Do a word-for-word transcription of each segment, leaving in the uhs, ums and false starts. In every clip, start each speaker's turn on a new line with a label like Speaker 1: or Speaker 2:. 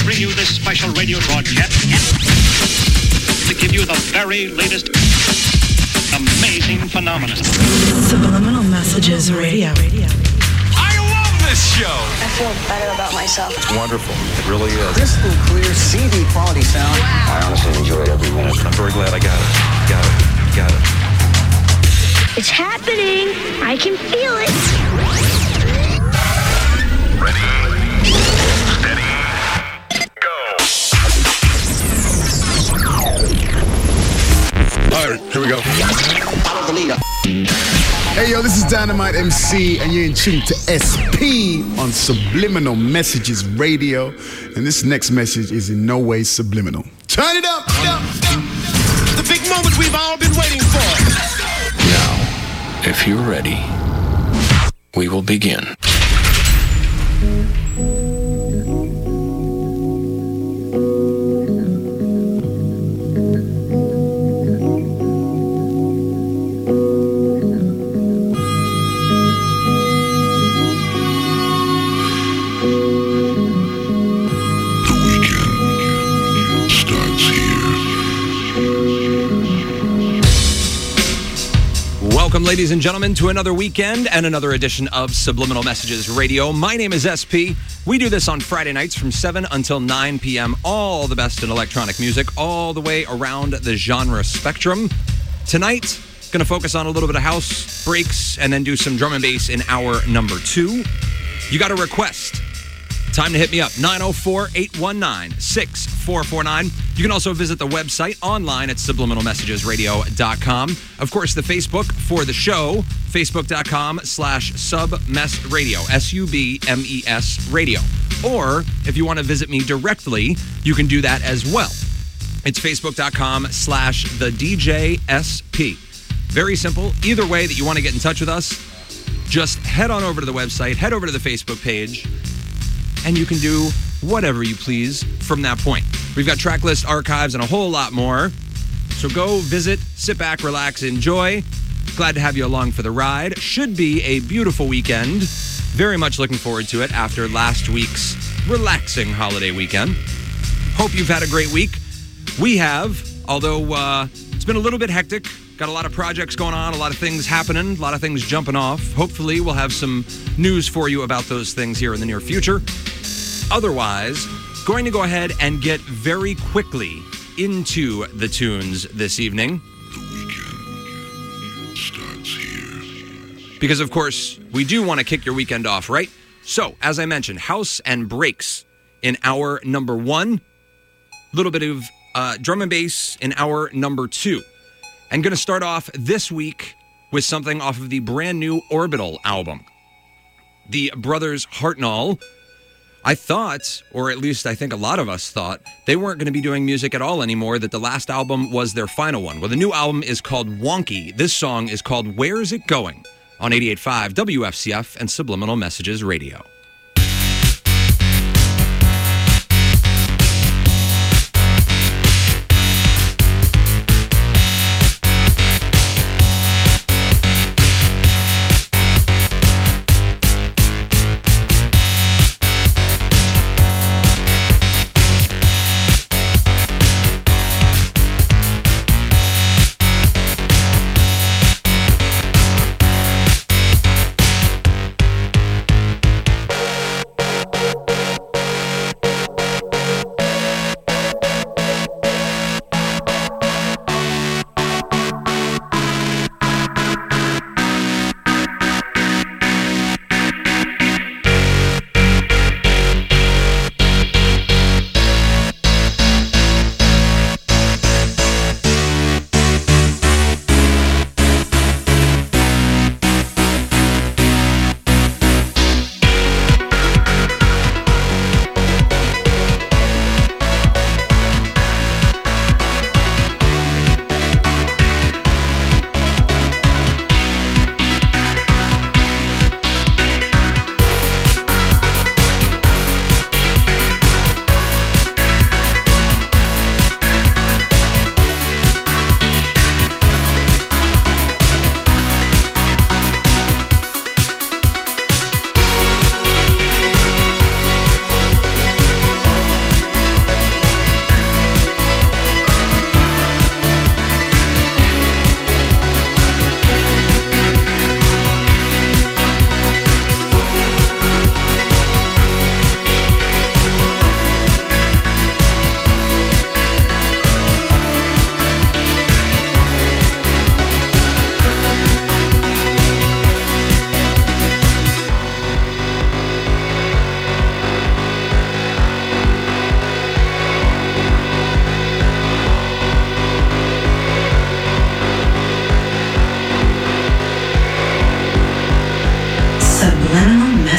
Speaker 1: bring you this special radio broadcast to give you the very latest amazing phenomenon.
Speaker 2: Subliminal Messages Radio.
Speaker 3: I love this show.
Speaker 4: I feel better about myself.
Speaker 5: It's wonderful. It really is.
Speaker 6: Crystal clear C D quality sound.
Speaker 4: Wow.
Speaker 5: I honestly enjoyed every minute. I'm very glad I got it. Got it. Got it.
Speaker 7: It's happening. I can feel it.
Speaker 3: Ready, steady, go.
Speaker 8: All right, here we go.
Speaker 6: Follow the leader.
Speaker 8: Hey, yo, this is Dynamite M C, and you're in tune to S P on Subliminal Messages Radio. And this next message is in no way subliminal. Turn it up!
Speaker 3: The big moment we've all been waiting for.
Speaker 9: Now, if you're ready, we will begin.
Speaker 10: Welcome, ladies and gentlemen, to another weekend and another edition of Subliminal Messages Radio. My name is S P. We do this on Friday nights from seven until nine p.m. All the best in electronic music, all the way around the genre spectrum. Tonight, going to focus on a little bit of house breaks and then do some drum and bass in hour number two. You got a request. Time to hit me up, nine oh four, eight one nine, six four four nine. You can also visit the website online at subliminal messages radio dot com. Of course, the Facebook for the show, facebook.com slash submessradio, S U B M E S radio. Or if you want to visit me directly, you can do that as well. It's facebook.com slash the DJSP. Very simple. Either way that you want to get in touch with us, just head on over to the website, head over to the Facebook page, and you can do whatever you please from that point. We've got track list, archives, and a whole lot more. So go visit, sit back, relax, enjoy. Glad to have you along for the ride. Should be a beautiful weekend. Very much looking forward to it after last week's relaxing holiday weekend. Hope you've had a great week. We have, although uh, it's been a little bit hectic. Got a lot of projects going on, a lot of things happening, a lot of things jumping off. Hopefully we'll have some news for you about those things here in the near future. Otherwise, going to go ahead and get very quickly into the tunes this evening.
Speaker 11: The weekend starts here.
Speaker 10: Because, of course, we do want to kick your weekend off, right? So, as I mentioned, house and breaks in hour number one. A little bit of uh, drum and bass in hour number two. And going to start off this week with something off of the brand new Orbital album. The brothers Hartnell. I thought, or at least I think a lot of us thought, they weren't going to be doing music at all anymore, that the last album was their final one. Well, the new album is called Wonky. This song is called Where's It Going? On eighty-eight point five W F C F and Subliminal Messages Radio.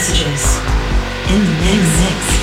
Speaker 2: messages in the mix. mix.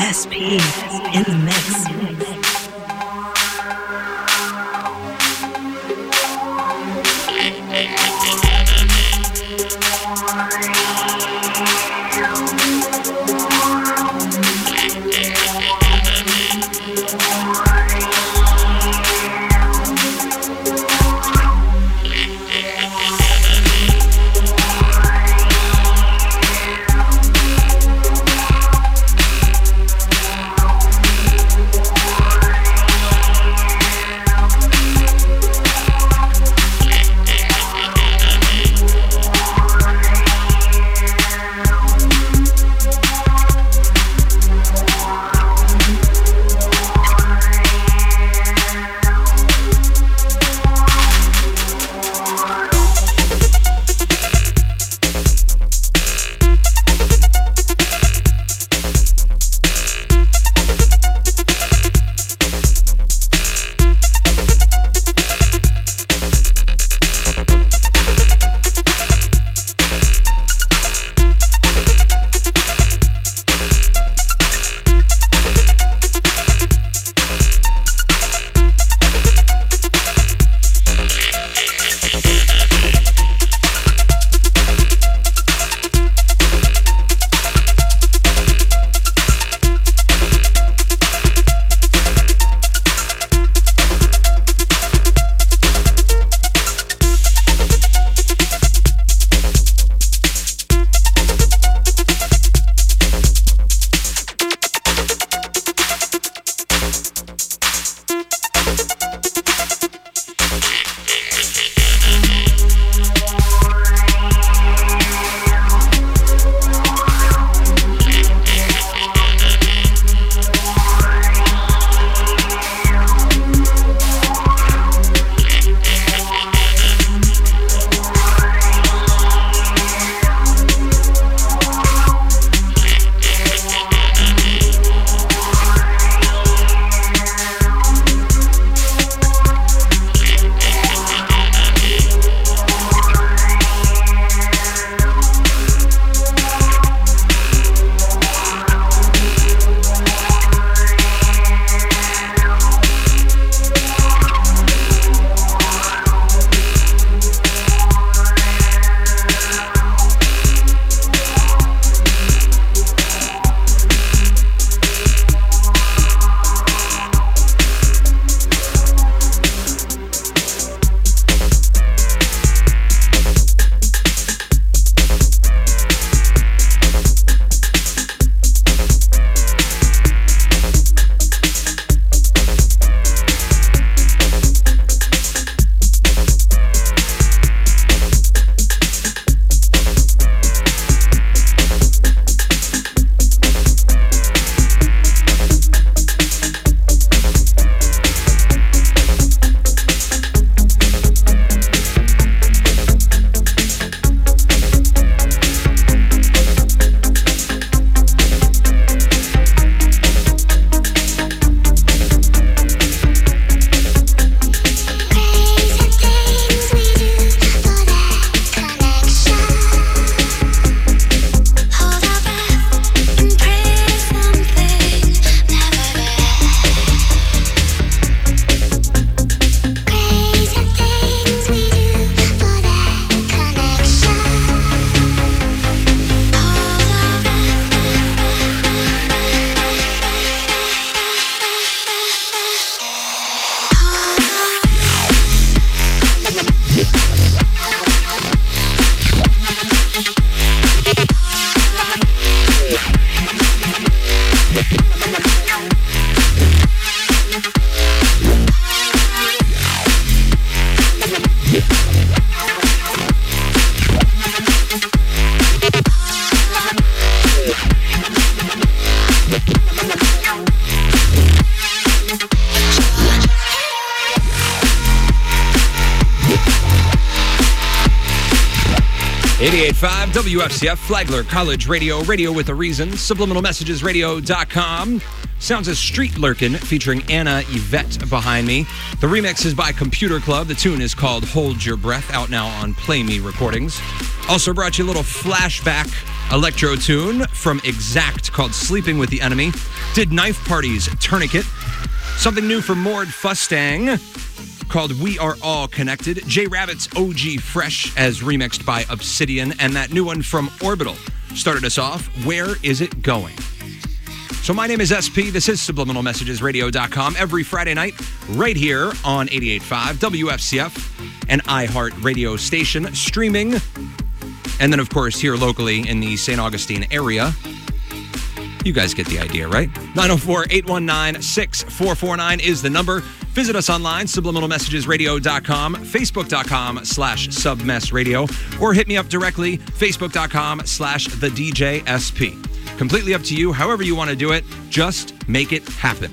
Speaker 2: S P in the mix.
Speaker 10: eighty-eight point five W F C F, Flagler College Radio, radio with a reason, subliminal messages radio dot com. Sounds as Street Lurkin featuring Anna Yvette behind me. The remix is by Computer Club. The tune is called Hold Your Breath, out now on Play Me Recordings. Also brought you a little flashback electro tune from Exact called Sleeping with the Enemy. Did Knife Party's Tourniquet. Something new from Mord Fustang called We Are All Connected. J Rabbit's O G Fresh as remixed by Obsidian. And that new one from Orbital started us off, Where Is It Going? So my name is S P. This is subliminal messages radio dot com every Friday night right here on eighty-eight point five W F C F, an iHeart radio station, streaming. And then, of course, here locally in the Saint Augustine area. You guys get the idea, right? nine oh four, eight one nine, six four four nine is the number. Visit us online, subliminal messages radio dot com, facebook.com slash submessradio, or hit me up directly, facebook.com slash the DJSP. Completely up to you, however you want to do it. Just make it happen.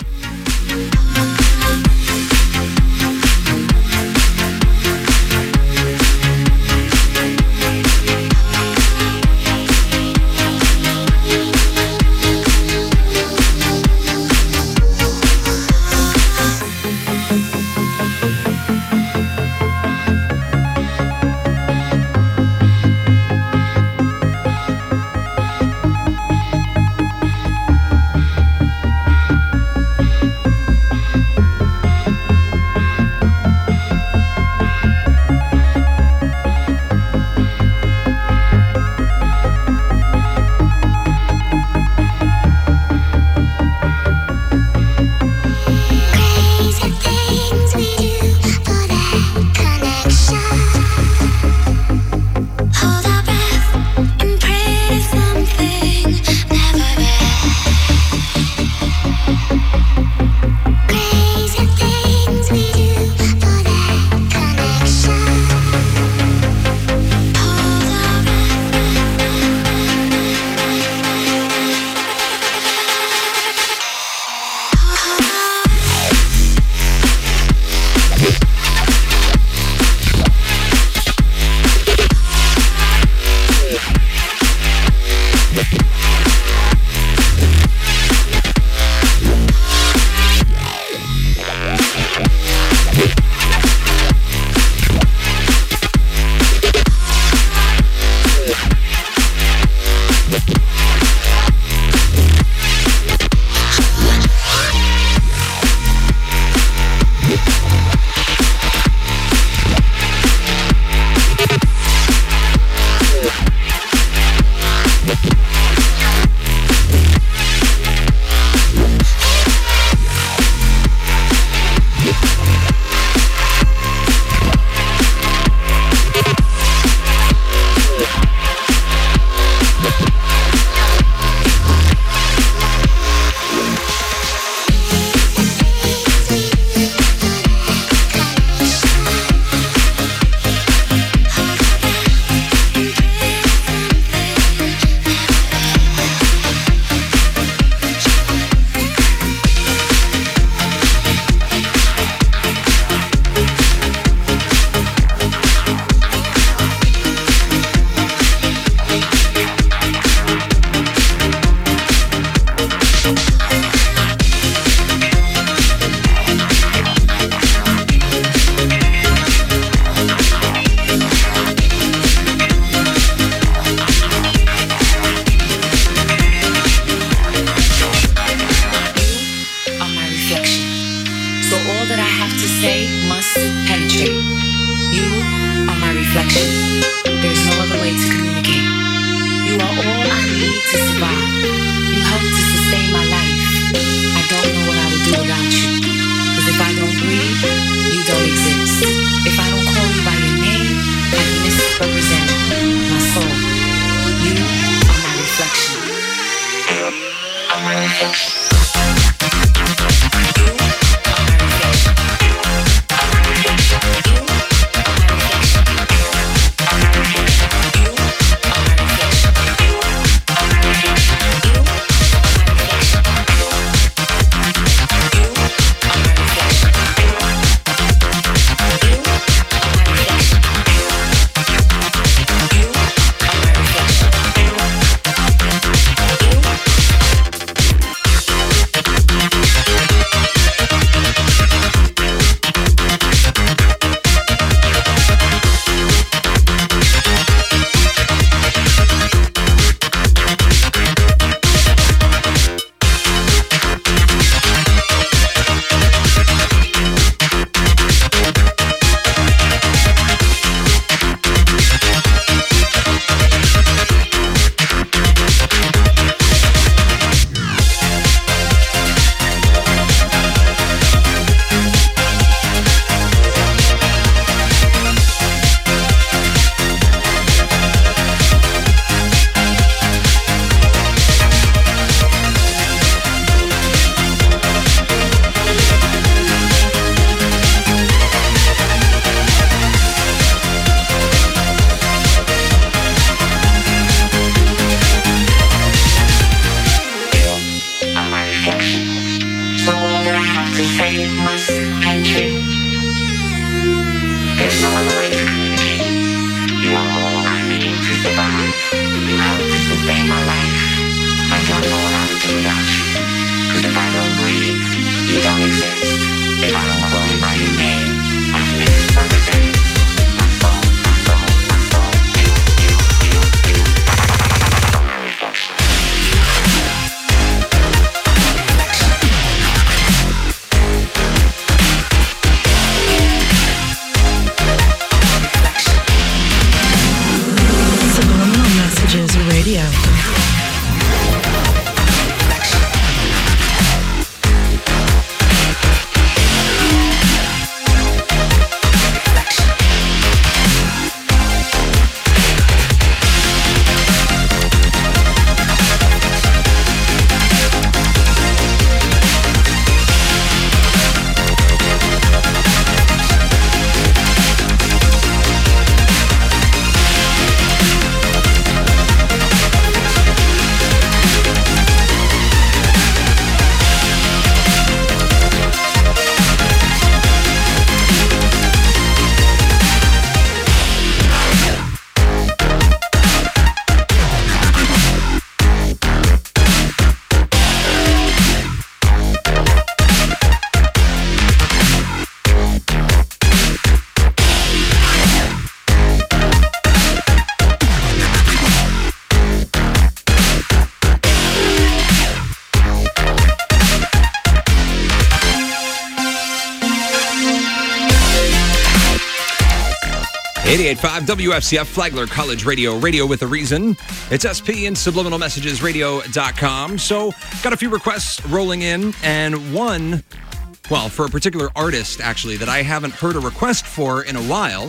Speaker 10: eighty-eight point five W F C F, Flagler College Radio, radio with a reason. It's S P and subliminal messages radio dot com. So, got a few requests rolling in, and one, well, for a particular artist, actually, that I haven't heard a request for in a while.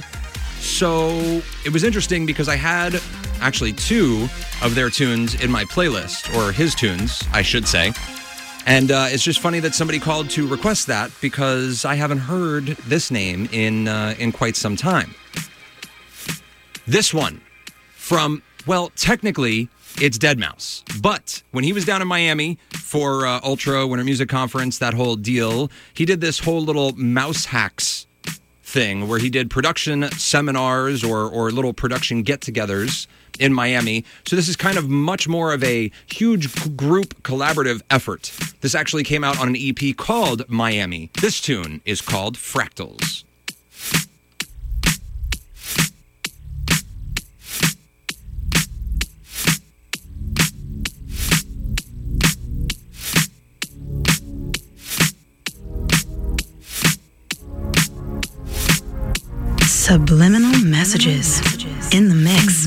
Speaker 10: So, it was interesting because I had, actually, two of their tunes in my playlist, or his tunes, I should say. And uh, it's just funny that somebody called to request that because I haven't heard this name in uh, in quite some time. This one from, well, technically, it's deadmau five. But when he was down in Miami for uh, Ultra Winter Music Conference, that whole deal, he did this whole little mouse hacks thing where he did production seminars or, or little production get-togethers in Miami. So this is kind of much more of a huge group collaborative effort. This actually came out on an E P called Miami. This tune is called Fractals.
Speaker 2: Subliminal messages in the mix.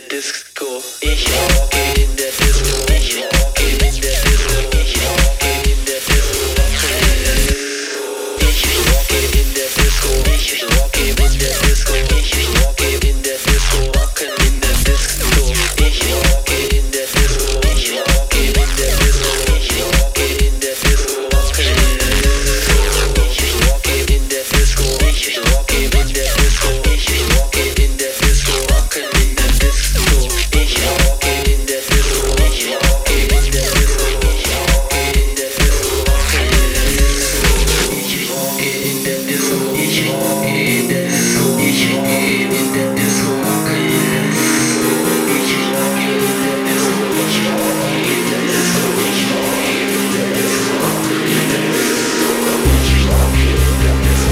Speaker 12: Disco. Ich rocke in der Disco. Ich rocke in der Disco. Ich rocke in der Disco. Ich rocke in der Disco. Ich rocke in der Disco. Ich rocke in der Disco. Rocken in der Disco. Ich rocke in der Disco. Ich rocke in der Disco. Ich rocke in der Disco. Rocken in der Disco. Ich rocke in der Disco. Ich rocke in der Disco. Ich rocke in der Disco. Rocken in der Disco. Ich rocke in der Disco. Ich rocke in der Disco. Ich rocke in der Disco. Rocken in der Disco. Ich rocke in der Disco. Ich rocke in der Disco. Ich rocke in der Disco. Rocken in der Disco. Ich rocke in der Disco. Ich rocke in der Disco. Ich rocke in der Disco. Rocken in der Disco. Ich rocke in der Disco.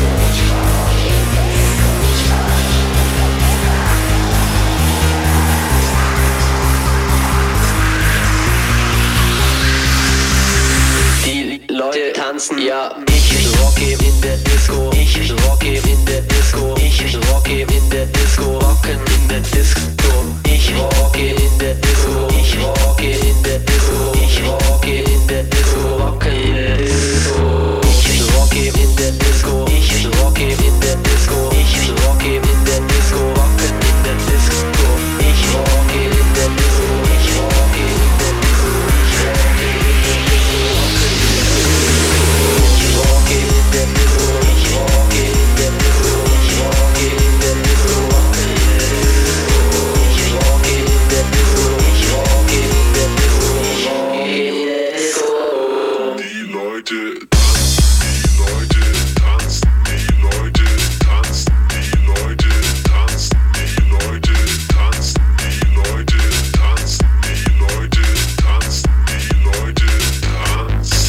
Speaker 12: Die Leute tanzen, ja, ich rocke in der Disco, ich rocke in der Disco, ich rocke in der Disco, rocken in der Disco, ich rocke in der Disco, ich rocke in der Disco, ich rocke in der Disco, rocken in der Disco, ich rocke in der Disco, ich rocke in der Disco, ich rocke in der Disco, rocken in der Disco, ich rocke in der Disco, ich rocke in der Disco, ich rocke in der Disco, rocken in der Disco. Ich rocke in der Disco, ich rocke in der Disco, ich rocke in der Disco, rocken in der Disco. Ich rocke in der Disco, ich rocke in der Disco, ich rocke in der Disco.
Speaker 11: Die Leute tanzen, die Leute tanzen, die Leute tanzen, die Leute tanzen, die Leute tanzen, die Leute tanzen, die Leute tanzen, die Leute tanzen.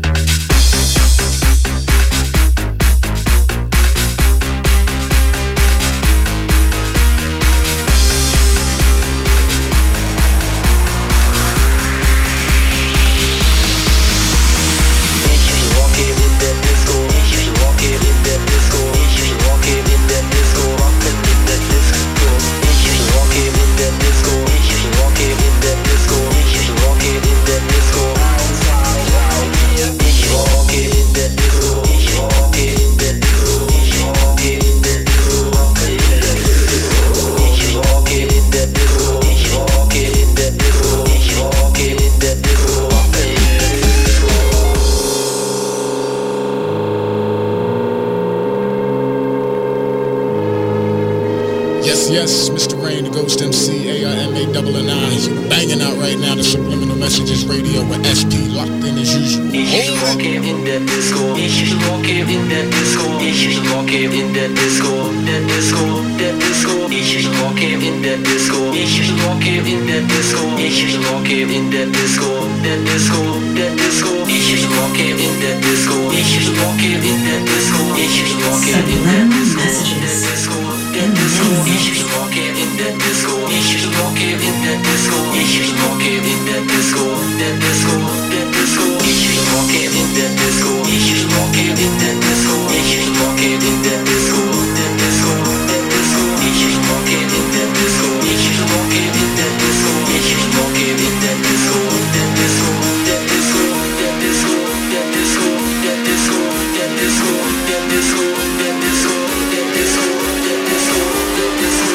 Speaker 12: Ich rocke in der Disco, ich rocke in der Disco, ich rocke in der Disco, rocken in der Disco. Ich rocke in der Disco, ich rocke in der Disco, ich rocke in der Disco. Ich rocke in der Disco, ich rocke in der Disco, ich rocke in der Disco, rocken in der Disco. Ich rocke in der Disco, ich rocke in der Disco, ich rocke in der Disco, rocken in der Disco.
Speaker 13: Yes, yes, Mister Rain, the Ghost M C, A I M A double N I. He's banging out right now the Subliminal Messages Radio with S P locked in as usual.
Speaker 12: Ich rocke in der Disco, ich rocke in der Disco, ich rocke in der Disco, der Disco, der Disco, ich rocke in der Disco, ich rocke in der Disco, ich rocke in der Disco, der Disco, der Disco, ich rocke in der Disco, ich rocke in der Disco, ich rocke in der Disco, der Disco, der Disco, ich rocke in der Disco, ich rocke in der Disco, ich rocke in der Disco, der Disco, der Disco, ich rocke in der Disco, ich rocke in der Disco, ich rocke in der Disco, der Disco, der Disco, ich rocke in der Disco, ich rocke in der Disco, ich rocke in der Disco, der Disco, der Disco, der Disco, der Disco, der Disco, der Disco, der Disco, der Disco, der Disco, der Disco, der Disco.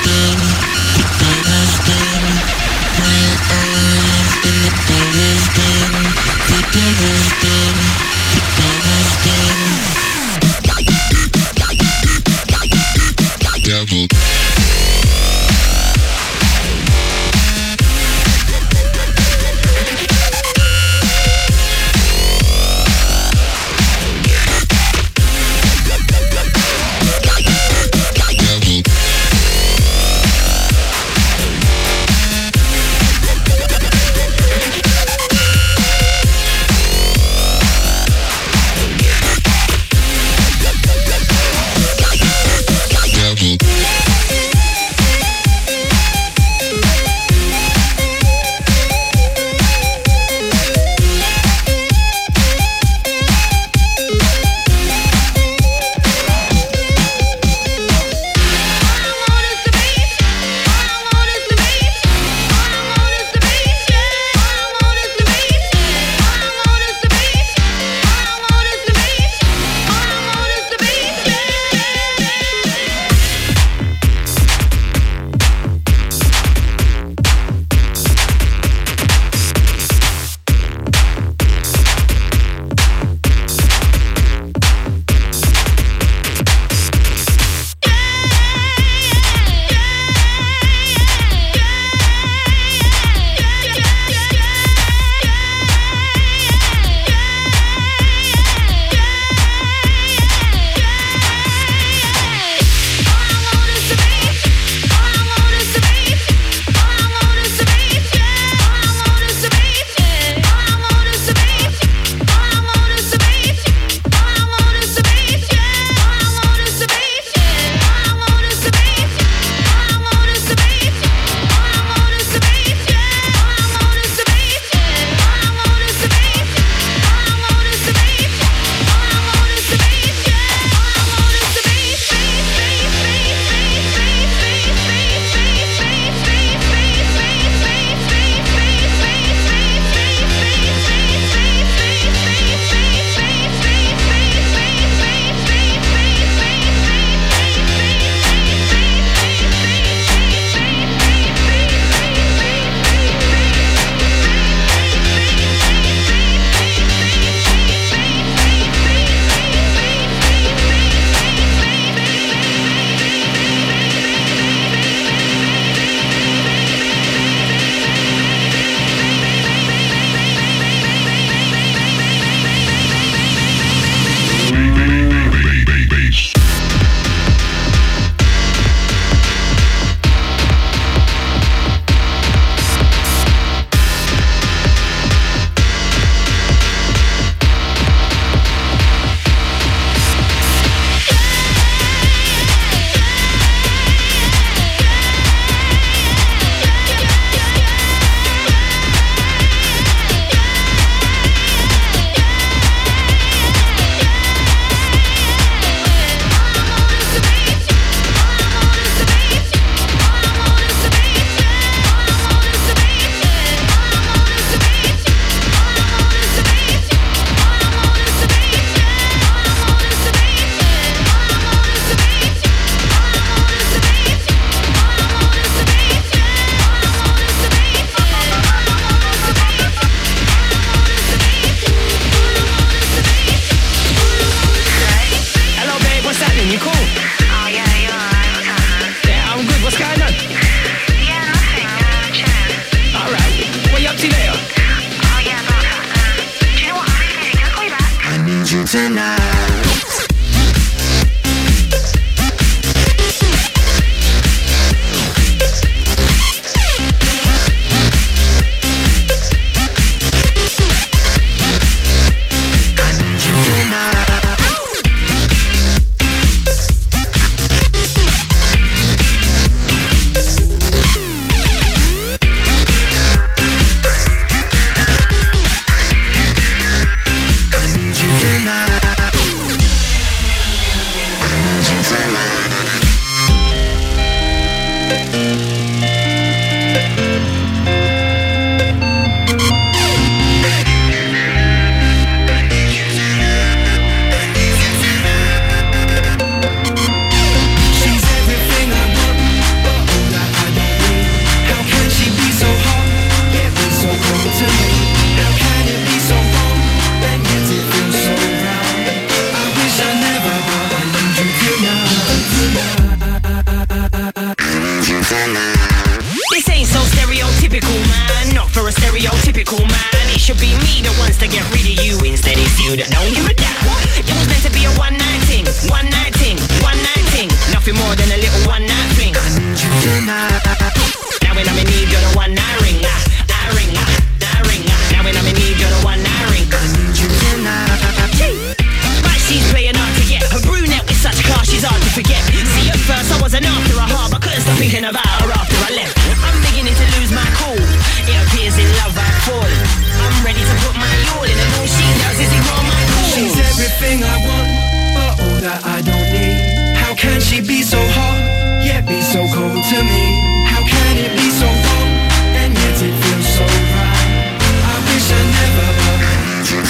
Speaker 11: Devil.
Speaker 14: you that don't give a damn. It was meant to be a one night thing, one night thing, one night thing. Nothing more than a little one night thing. I need you tonight. Now when I'm in need, you're the one I ring. I, I ring, I, I ring. I. Now when I'm in need, you're the one I ring. I need you tonight. But she's playing hard to get. Her brunette with such class, she's hard to forget. See, at first I wasn't after her heart, but couldn't stop thinking about her after I left. I'm beginning to lose my cool. It appears in love I've fallen. I'm ready to put my all in, and all she does is ignore my call.
Speaker 15: She's everything I want, but all that I don't need. How can she be so hot, yet be so cold to me? How can it be so wrong, and yet it feels so right? I wish I never loved you.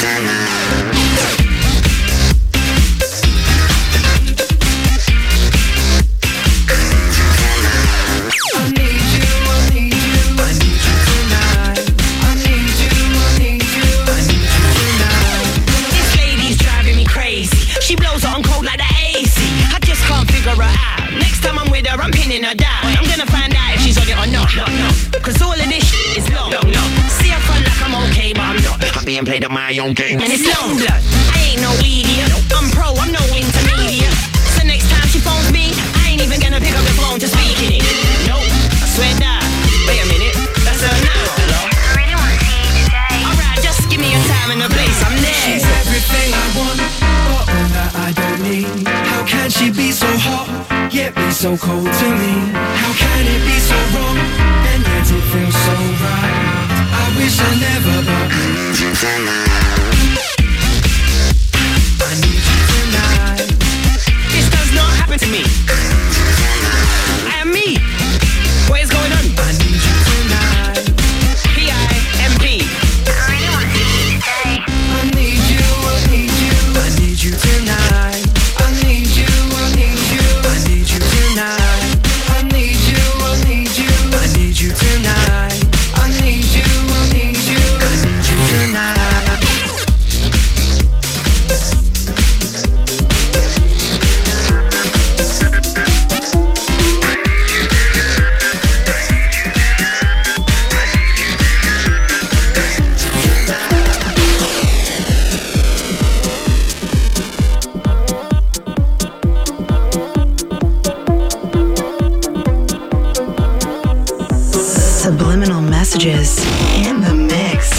Speaker 14: I'm pinning her down. I'm gonna find out if she's on it or not. No, no. Cause all of this shit is long. No, no. See, I feel like I'm okay, but I'm not. I'm being played on my own game. And it's long blood. I ain't no idiot. I'm pro, I'm no intermediate. So next time she phones me, I ain't even gonna pick up the phone to speak in it. Nope, I swear that. Wait a minute, that's her now. Hello? I really wanna see you today. Alright, just give me a time and a place, I'm there.
Speaker 15: She's everything I want, but all that I don't need. How can she be so hot, yet be so cold to me? How can it be so wrong, and yet it feels so right? I wish I never, but I need you tonight. I need you tonight.
Speaker 14: This does not happen to me. I am me. What is going on?
Speaker 15: I need you tonight.
Speaker 14: P I M P.
Speaker 15: I really want to see you today. I need you, I need you, I need you tonight. I need you, I need you, I need you tonight. I need you, I need you, I need you tonight. I need you, I need you, I need you tonight.
Speaker 2: Subliminal messages in the mix.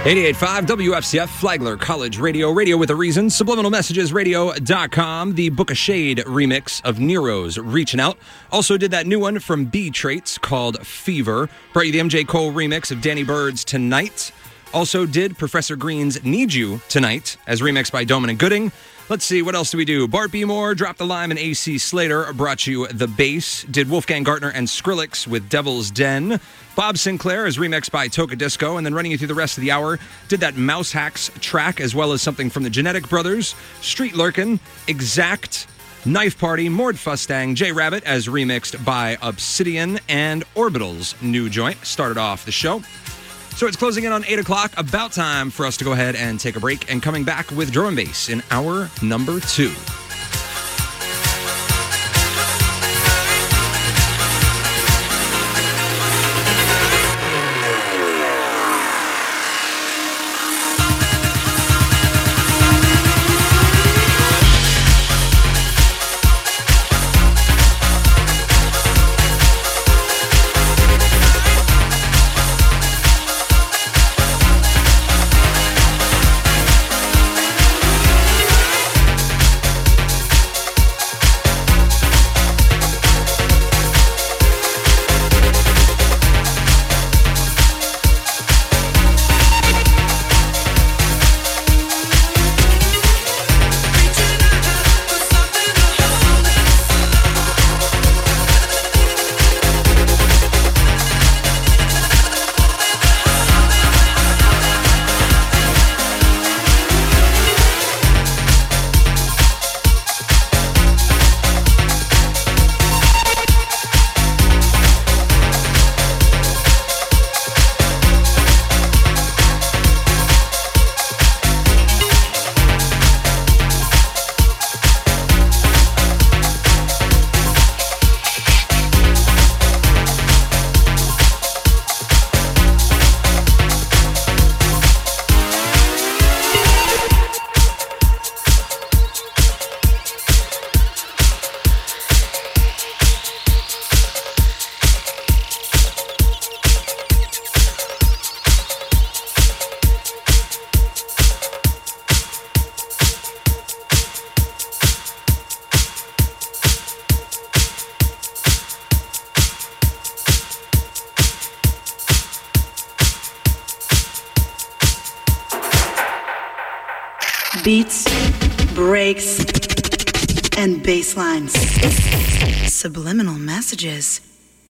Speaker 10: eighty-eight point five W F C F, Flagler College Radio, Radio with a Reason, subliminal messages radio dot com, the Book of Shade remix of Nero's Reaching Out. Also did that new one from B Traits called Fever. Brought you the M J Cole remix of Danny Bird's Tonight. Also did Professor Green's Need You Tonight, as remixed by Doman and Gooding. Let's see, what else do we do? Bart B. Moore, Drop the Lime, and A C Slater brought you The Bass. Did Wolfgang Gartner and Skrillex with Devil's Den. Bob Sinclair is remixed by Toka Disco, and then running you through the rest of the hour, did that Mouse Hacks track, as well as something from the Genetic Brothers, Street Lurkin', Exact, Knife Party, Mord Fustang, J Rabbit, as remixed by Obsidian, and Orbital's new joint started off the show. So it's closing in on eight o'clock, about time for us to go ahead and take a break, and coming back with drum and bass in hour number two.
Speaker 2: Beats, breaks, and bass lines. Subliminal messages.